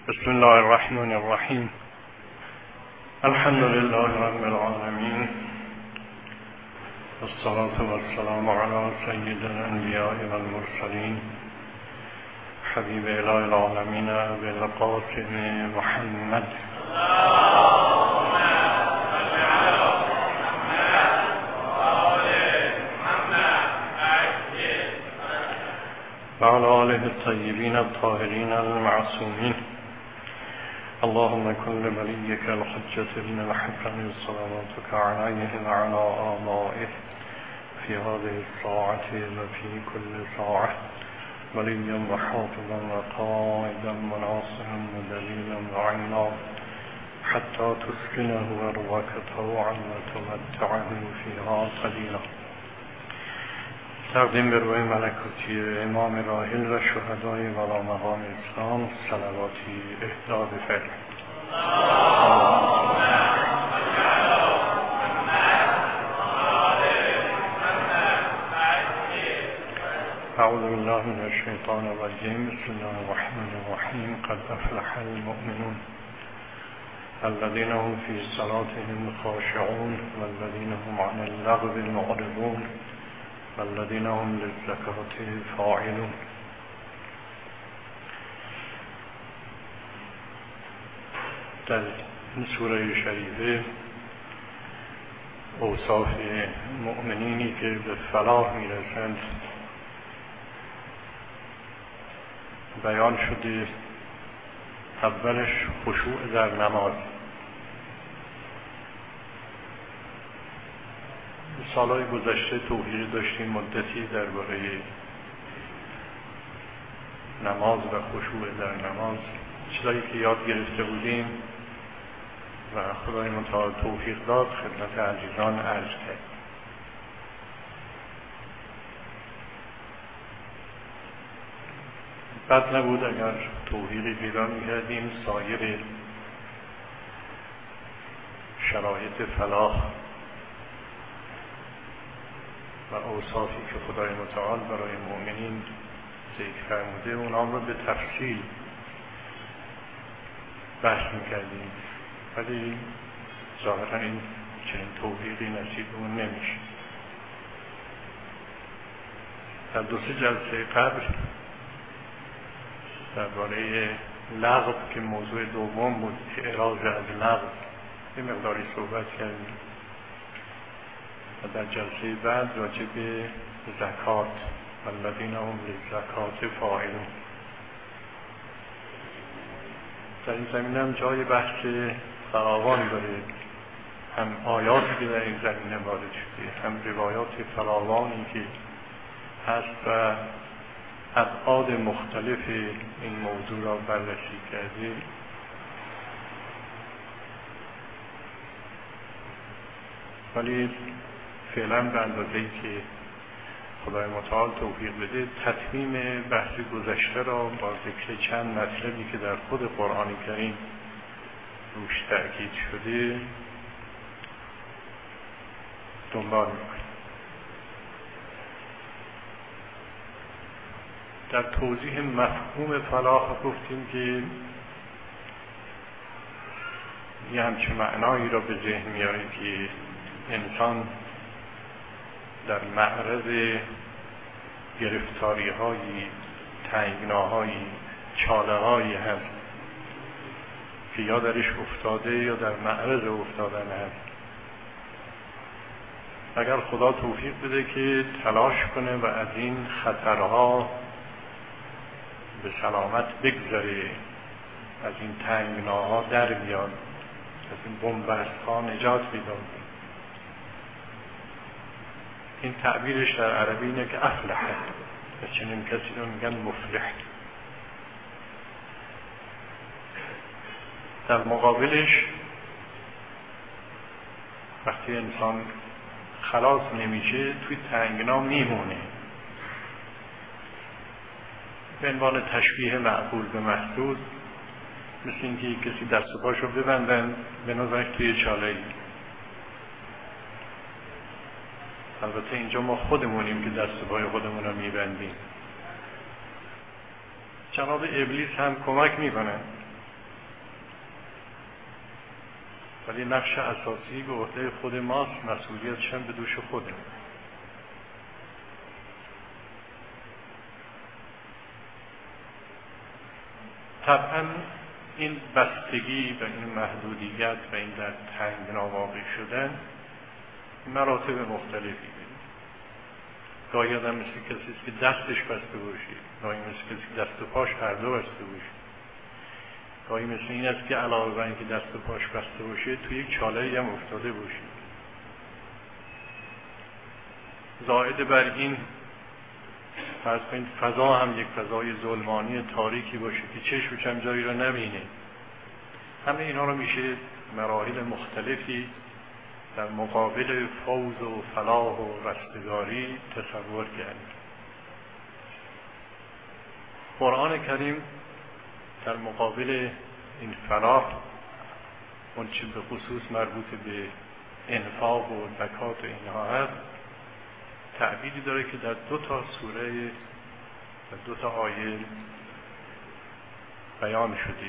بسم الله الرحمن الرحیم. الحمد لله رب العالمین، والصلاة والسلام علی سید الانبیاء والمرسلین، حبیب اله العالمین ابی القاسم محمد وعلى آله الطيبين الطاهرين المعصومين. اللهم كن لوليك الحجة بن الحسن صلواتك عليه وعلى آبائه في هذه الساعة وفي كل ساعة وليا وحافظا وقائدا وناصرا ودليلا وعينا حتى تسكنه أرضك طوعا وتمتعه فيها قليلا. تقدیم به روی ملکوتی امام راحل و شهدای والا مقام اسلام صلواتی اهدا بفرمایید. اعوذ بالله من الشیطان الرجیم. بسم الله الرحمن الرحیم. قد افلح المؤمنون الذين هم في صلاتهم خاشعون والذين هم عن اللغو معرضون والذین هم للزکاة فاعلون. در این سوره شریفه اوصاف مؤمنینی که به فلاح میرسند بیان شده. اولش خشوع در نماز. سالهای گذشته توضیح داشتیم مدتی درباره نماز و خشوع در نماز، چیزایی که یاد گرفته بودیم و خدای متعال توفیق داد خدمت عزیزان عرض کرد. بد نبود اگر توضیحی پیدا می‌کردیم سایر شرایط فلاح و اوصافی که خدای متعال برای مؤمنین ذکر فرموده اونها رو به تفصیل بحث می‌کردیم، ولی ظاهراً این چنین توفیقی نصیبمون نمیشه. در دو سه جلسه قبل درباره لغو که موضوع دوم بود، اعراض از لغو، یه مقداری صحبت کردیم و در جلسه بعد راجع به زکات والذین هم للزکاة فاعلون. در این زمینه هم جای بحث فراوان داره، هم آیاتی که در این زمینه وارد شده، هم روایات فراوانی که هست و ابعاد مختلف این موضوع را بررسی کرده. ولی فعلا به اندازه‌ای که خدای متعال توفیق بده تتمیم بحث گذشته را با ذکر چند مطلبی که در خود قرآن کریم روش تأکید شده دنبال می‌کنیم. در توضیح مفهوم فلاح گفتیم که یه همچه معنایی را به ذهن میاره که انسان در معرض گرفتاری‌هایی، تنگناهایی، چاله‌هایی هست که یا درش افتاده یا در معرض افتادن هست. اگر خدا توفیق بده که تلاش کنه و از این خطرها به سلامت بگذره، از این تنگناها در بیاد، از این بن‌بست‌ها نجات پیدا کنه. این تعبیرش در عربی اینه که افلحه، و چنین کسی رو میگن مفلح. در مقابلش وقتی انسان خلاص نمیشه توی تنگنا میمونه. به عنوان تشبیه معقول به محدود، مثل اینکه کسی دست و پاشو ببندن به نظرش توی چاله‌ای. البته اینجا ما خودمونیم که دست و پای خودمون رو میبندیم. جناب ابلیس هم کمک میکنن ولی نقش اساسی به عهده خود ماست، مسئولیتش هم به دوش خوده. طبعا این بستگی و این محدودیت و این در تنگنا واقع شدن مراتب مختلفی داره. گاهی آدم مثل کسی که دستش بسته باشه، گاهی مثل کسی که دست و پاش هر دو بسته باشه، گاهی مثل این است که علاوه بر اینکه دست و پاش بسته باشه توی یک چاله‌ای هم افتاده باشه. زائد بر این فرض کنید فضا هم یک فضای ظلمانی تاریکی باشه که چشمش هم جایی را نبینه. همه اینا رو میشه مراحل مختلفی در مقابل فوز و فلاح و رستگاری تصور کرد. قرآن کریم در مقابل این فلاح اون چه به خصوص مربوط به انفاق و زکات و اینها هست تعبیری داره که در 2 سوره و 2 آیه بیان شده.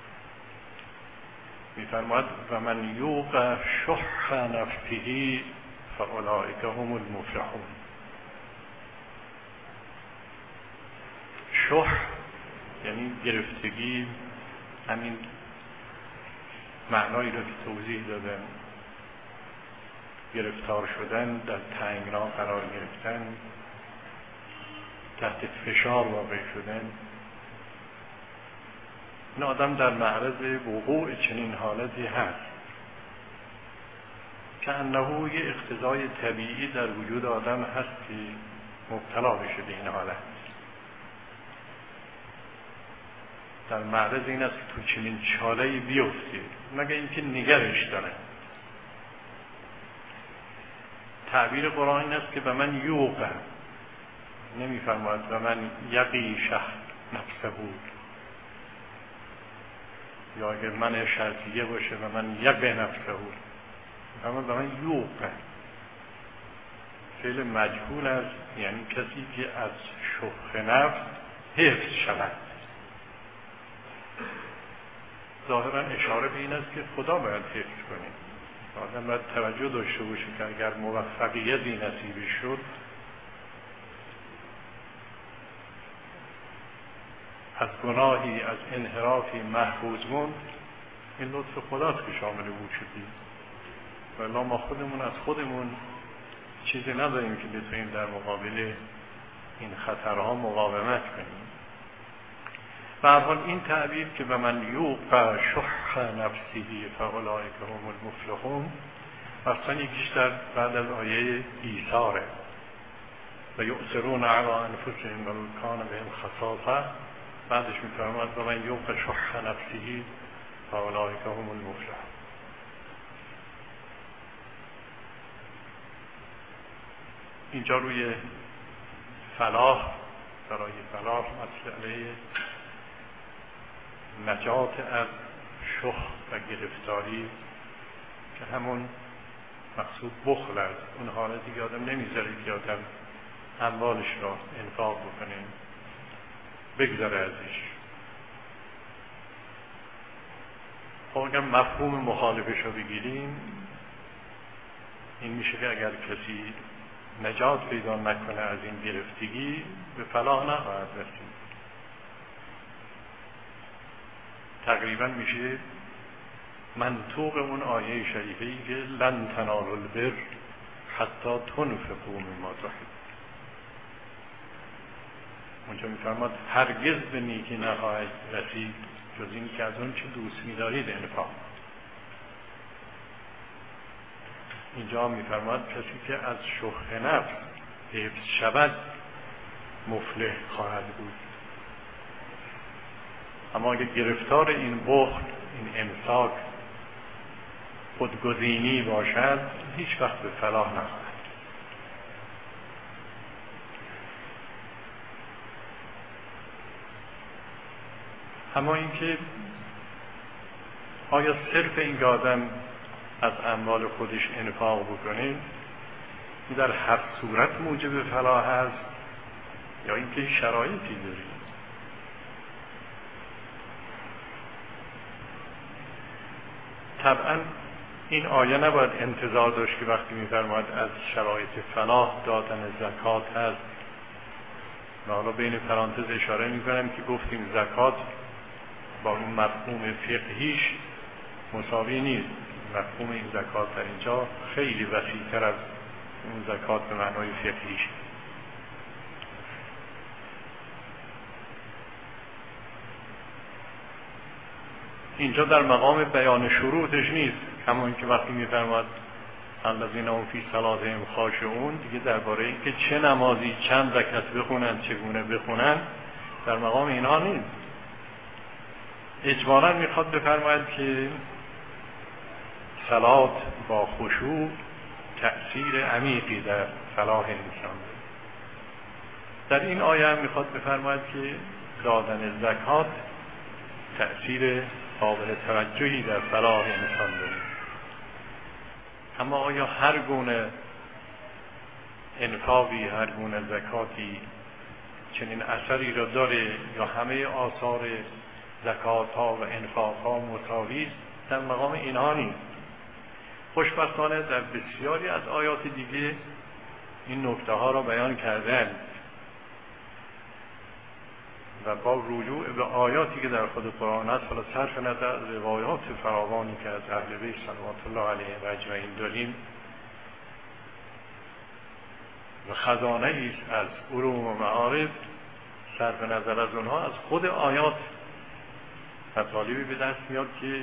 می‌فرماید و من یوق شح نفسه فاولئک هم المفلحون. شح یعنی گرفتگی، همین معنایی رو که توضیح دادم، گرفتار شدن، در تنگنا قرار گرفتن، تحت فشار واقع شدن. این آدم در معرض وقوع چنین حالتی هست که انه یه اقتضای طبیعی در وجود آدم هست که مبتلا بشه به این حالت. در معرض این است که تو چنین چاله‌ای بیفته، مگه اینکه نگرش داره. تعبیر قرآن این است که به من یوقع، نمی‌فرماید به من یقی شهر نفسه بود، یا اگر من شرطیه باشه به من یقی نفسه بود، اما به من یوقع فعل مجهول است، یعنی کسی که از شح نفس حفظ شود. ظاهرا اشاره به این است که خدا باید حفظ کنه. آدم باید توجه داشته باشه که اگر موفقیتی نصیبش شد از گناهی، از انحرافی محفوظ موند، این لطف خداست که شامل او شدیم. ولی ما خودمون از خودمون چیزی نداریم که بتونیم در مقابل این خطرها مقاومت کنیم. به هر حال این تعبیر که به من یوق شح نفسه فاولئک هم المفلحون اصلا یکیش در بعد از آیه ایثاره و یؤثرون علی انفسهم ولو کان بهم خصاصه، بعدش میفرماید و من یوق شح نفسه فاولئک هم المفلحون. اینجا روی فلاح، برای فلاح مسئله نجات از شح و گرفتاری که همون مقصود بخل است، اون حالتی که آدم نمیذاره که آدم اموالش را انفاق بکنه، بگذاره ازش. خب اگر مفهوم مخالفش رو بگیریم، این میشه که اگر کسی نجات پیدا نکنه از این گرفتگی به فلاح نخواهد رسید. تقریبا میشه منطوق اون آیه شریفه‌ای که لن تنالوا البر حتی تنفقوا مما تحبون. اونجا میفرماد هرگز به نیکی نخواهید رسید جز این که از اون چه دوست می‌دارید انفاق. اینجا میفرماد کسی که از شح نفس حفظ شود مفلح خواهد بود. اما اگر گرفتار این بخل، این امساک، خودگزینی باشد، هیچ وقت به فلاح نخواهد. اما اینکه آیا صرف این که آدم از اموال خودش انفاق بکنه در هر صورت موجب فلاح است یا اینکه شرایطی داره؟ طبعا این آیه نباید انتظار داشت که وقتی می‌فرماید از شرایط فلاح دادن زکات هست. و حالا بین پرانتز اشاره می‌کنم که گفتیم زکات با اون مفهوم فقهیش مساوی نیست. مفهوم این زکات در اینجا خیلی وسیع‌تر از اون زکات به معنای فقهیش. اینجا در مقام بیان شروطش نیست، همون که وقتی می‌فرماید الذین هم فی صلاتهم خاشعون، دیگه درباره اینکه چه نمازی چند رکعت بخونن چگونه بخونن در مقام اینها نیست. اجمالاً میخواد بفرماید که صلات با خشوع تأثیر عمیقی در فلاح انسان. در این آیه هم میخواد بفرماید که دادن زکات تأثیر قابل توجهی در فلاح انسان داره. اما آیا هر گونه انفاقی، هر گونه زکاتی چنین اثری را داره یا همه آثار زکات ها و انفاق ها مساوی است؟ در مقام اینها نیست. خوشبختانه در بسیاری از آیات دیگه این نکته ها را بیان کردند و با رجوع به آیاتی که در خود قرآن است، حالا صرف نظر از روایات فراوانی که از اهل بیت صلوات الله علیهم و اجمعین داریم و خزانه ایست از علوم و معارف، صرف نظر از اونها از خود آیات مطالبی به دست میاد که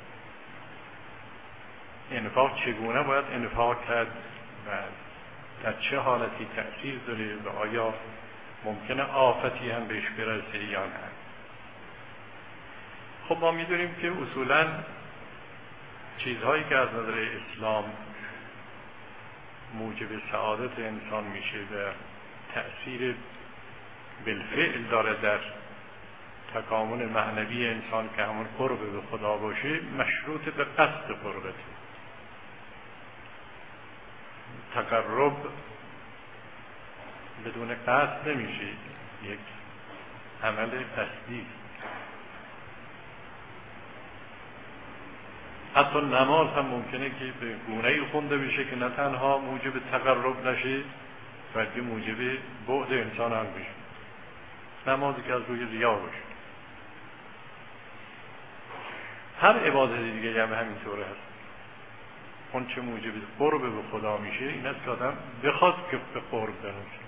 انفاق چگونه باید انفاق کرد و در چه حالتی تأثیر داره و آیا ممکنه آفتی هم بهش برسه یا نه. خب ما میدونیم که اصولاً چیزهایی که از نظر اسلام موجب سعادت انسان میشه و تأثیر بالفعل داره در تکامل معنوی انسان که همون قرب به خدا باشه، مشروط به قصد قربته. تقرب بدون قصد نمیشه، یک عمل قصدی. حتی نماز هم ممکنه که به گونه‌ای خونده بشه که نه تنها موجب تقرب نشه بلکه موجب بعد انسان هم بشه. نمازی که از روی ریا باشه. هر عبادت دیگه هم همینطوره هست. اون چه موجب قرب به خدا میشه این است که آدم بخواد که به قرب برسه،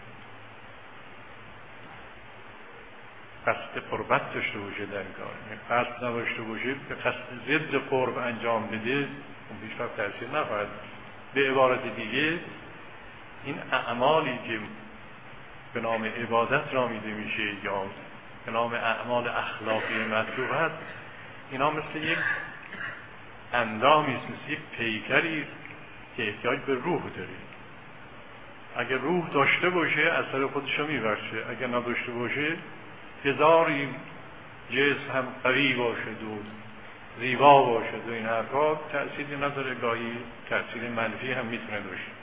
قصد قربت داشته باشه در کار. قصد نداشته باشه به قصد ضد قرب انجام بده، اون بیشتر تأثیر نخواهد. به عبارت دیگه این اعمالی که به نام عبادت نامیده میشه یا به نام اعمال اخلاقی مطلوب هست، اینا مثل یک اندامی است، مثل یک پیکری که احتیاج به روح داره. اگر روح داشته باشه اثر خودشو میبرشه، اگر نداشته باشه هزاری جسم هم قوی باشد و زیبا باشد و این حرفا تأثیری نداره، گاهی تأثیر منفی هم میتونه داشته.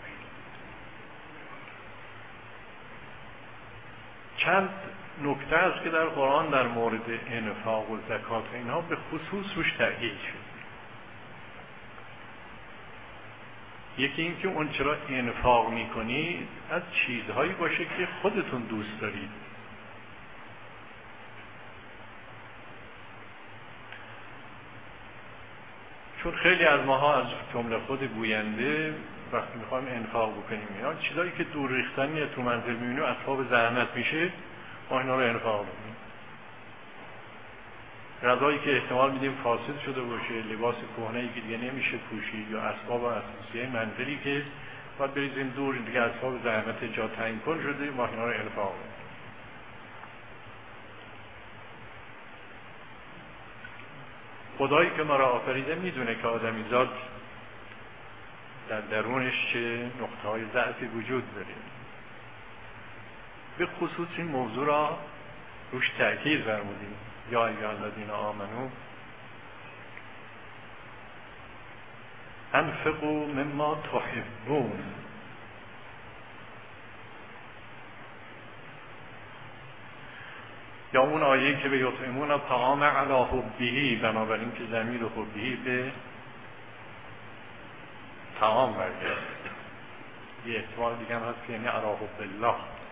چند نکته است که در قرآن در مورد انفاق و زکات اینها به خصوص روش تأکید شد. یکی این که اون چرا انفاق میکنید از چیزهایی باشه که خودتون دوست دارید. چون خیلی از ماها از جمله خود گوینده وقتی میخوایم انفاق بکنیم اینا چیزایی که دور ریختنی تو منزل میبینیم اسباب زحمت میشه، ما اینا رو انفاق میکنیم. غذایی که احتمال میدیم فاسد شده باشه، لباس کهنه‌ای که دیگه نمیشه پوشید یا اسباب اساسیه منزلی که باید بریزیم دور، دیگه اسباب زحمت جا تعیین کن شده، ما اینا رو انفاق میکنیم. خدایی که ما را آفریده میدونه که آدمیزاد در درونش چه نقطه‌های ضعفی وجود داره. به خصوص این موضوع را روش تأکید فرمودیم. یا ایها الذین آمنو انفقوا مما تحبون. یا اون آیه که به یطعمون الطعام علی حبه، بنابراین که ضمیر حبه به طعام برگرد. یه احتمال دیگه هم هست که یعنی علی حب الله.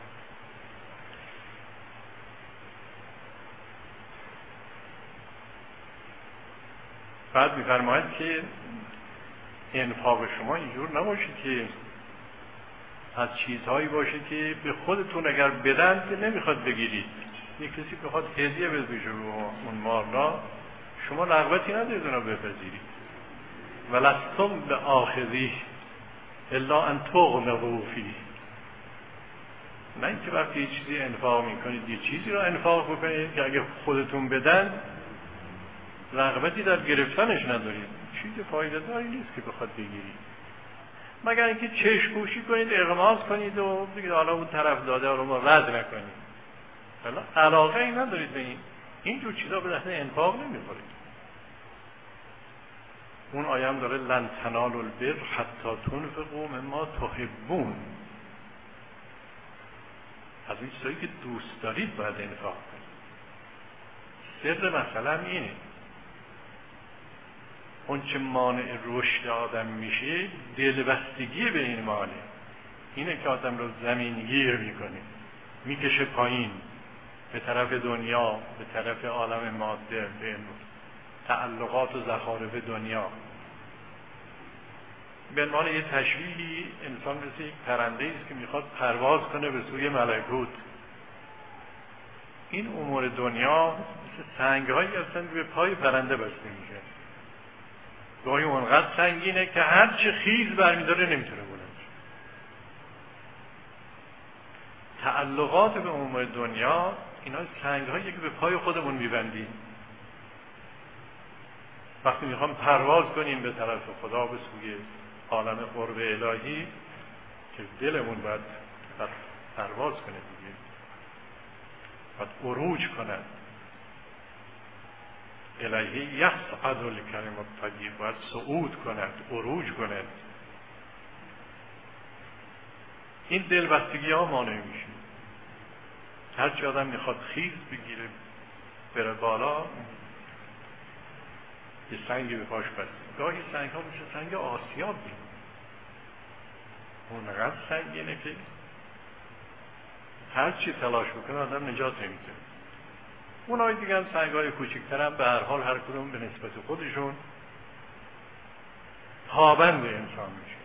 بعد می‌فرماید که انفاق شما اینجور نباشه که از چیزهایی باشه که به خودتون اگر بدن که نمیخواد بگیرید. یک کسی بخواد هدیه بده اون مارلا، شما رغبتی ندارید اونو بپذیرید. ولستم بآخذیه الا ان تغمضوا فیه. نه اینکه وقتی یه چیزی انفاق میکنید یه چیزی رو انفاق بکنید که اگه خودتون بدن رغبتی در گرفتنش ندارید. چیز فایده داری نیست که بخواد بگیرید، مگر اینکه چشم‌پوشی کنید، اغماض کنید و بگید حالا اون طرف داده رو ما رد نکنید. حالا علاقه ای ندارید به این جور چیزا، به دست انفاق نمیخورید. اون آیه هم داره لن تنالوا البر حتی تنفقوا مما تحبون. از این چیزایی که دوست دارید باید انفاق کنید. سر مثلا اینه اون چه مانع رشد آدم میشه دلبستگی به این مانع. اینه که آدم رو زمینگیر میکنه، میکشه پایین به طرف دنیا، به طرف عالم ماده، به تعلقات و زخارف دنیا. به عنوان یه تشبیهی انسان مثل یک پرنده است که میخواد پرواز کنه به سوی ملکوت. این امور دنیا مثل سنگ‌هایی هستند که به پای پرنده بسته میشه. گاهی اونقدر سنگینه که هر چه خیز برمیداره نمیتونه بلند شه. تعلقات به امور دنیا اینا سنگ‌هایی که به پای خودمون میبندیم. وقتی میخوام پرواز کنیم به طرف خدا، به سوی عالم قرب الهی، که دلمون باید پرواز کنه دیگه، باید عروج کنه. الهی یصعد الکلم الطیب، باید صعود کند، عروج کند. این دلبستگی ها مانع میشه. هرچی آدم میخواد خیز بگیره بره بالا، یه سنگی به پاش بسته. گاهی سنگ ها میشه سنگ آسیاب بید، اونقدر سنگینه که هرچی تلاش بکنه آدم نجات نمیده. اونهای دیگه هم سنگ های کوچکتر هم به هر حال هر کدوم به نسبت خودشون پابند انسان میشه.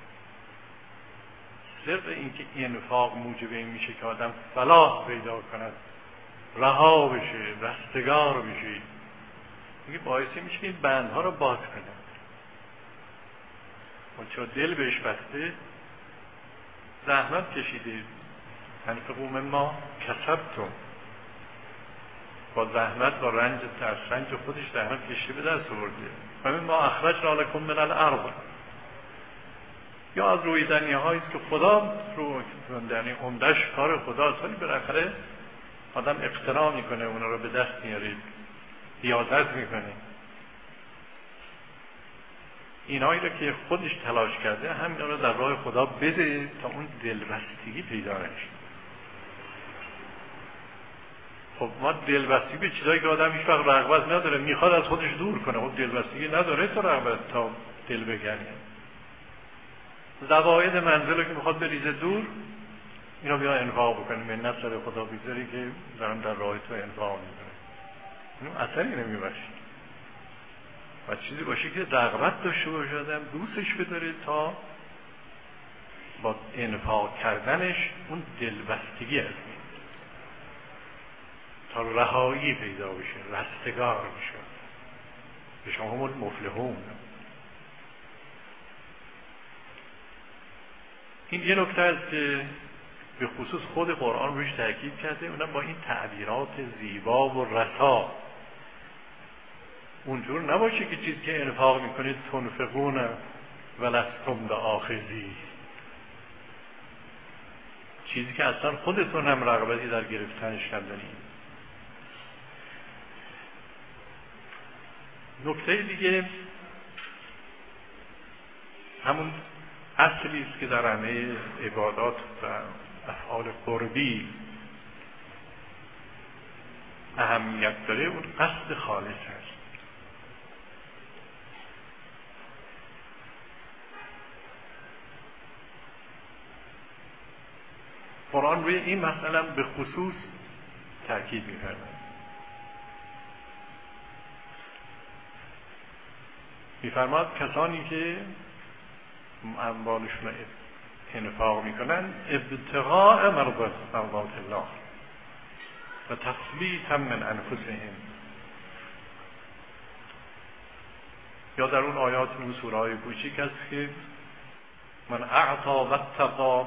سر اینکه انفاق موجب این میشه که آدم فلاح پیدا کند، رها بشه، رستگار بشه، میگه باعثی میشه که این بندها رو باز کند. و چون دل بهش بسته، زحمت کشیده، انفقوا مما کسبتم، با زحمت، با رنج، رنج خودش زحمت کشیده به دست آورده. و مما اخرجنا لکم من الارض، یا از رویدنی هایی که خدا رویدنی عمدش کار خداست، ولی بالاخره آدم اقتنا میکنه، اونا رو به دست میاره، حیاطت میکنه. اینایی رو که خودش تلاش کرده همین رو در راه خدا بده تا اون دلبستگی پیدا نشه. خب ما دلبستگی به چیزایی که آدم هیچ وقت رغبت نداره میخواد از خودش دور کنه، خب دلبستگی نداره تا رغبت تا دل بگنه. زواید منزل که میخواد بریزه دور، اینا بیا انفاق بکنه، منت سر خدا بگذاری که دارم در راه تو انفاق میکنه. اینو اثری نمیبخشه. و چیزی باشه که رغبت داشته باشه، آدم دوستش بداره تا با انفاق کردنش اون دلبستگی از این تا رهایی پیدا بشه، رستگار بشه. به شما هم مفلحون. این یه نکته است که به خصوص خود قرآن روش تاکید کرده، اونم با این تعبیرات زیبا و رسا. اونجور نباشه که چیزی که انفاق میکنید تنفقون ولستم بآخذیه، چیزی که اصلا خودتون هم رغبتی در گرفتنش ندارید. نکته دیگه همون اصلی است که در همه عبادات و افعال قربی اهمیت داره، اون قصد خالص هست. قرآن روی این مسئله به خصوص تأکید می‌فرماید. می‌فرماید کسانی که اموالشون انفاق میکنن ابتغاء مرضات الله و تثبیتا من انفسهم، یا در اون آیات اون سوره های کوچیک است که من اعطا و اتقا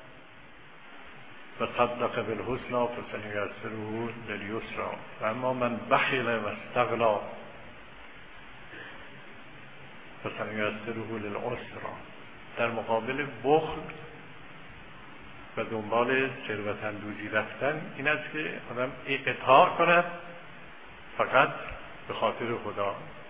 و صدق بالحسنی فسنیسره للیسری و اما من بخل و استغنی فسنیسره للعسری. در مقابل بخل و دنبال ثروت اندوزی رفتن این است که آدم اطاعت کند فقط به خاطر خدا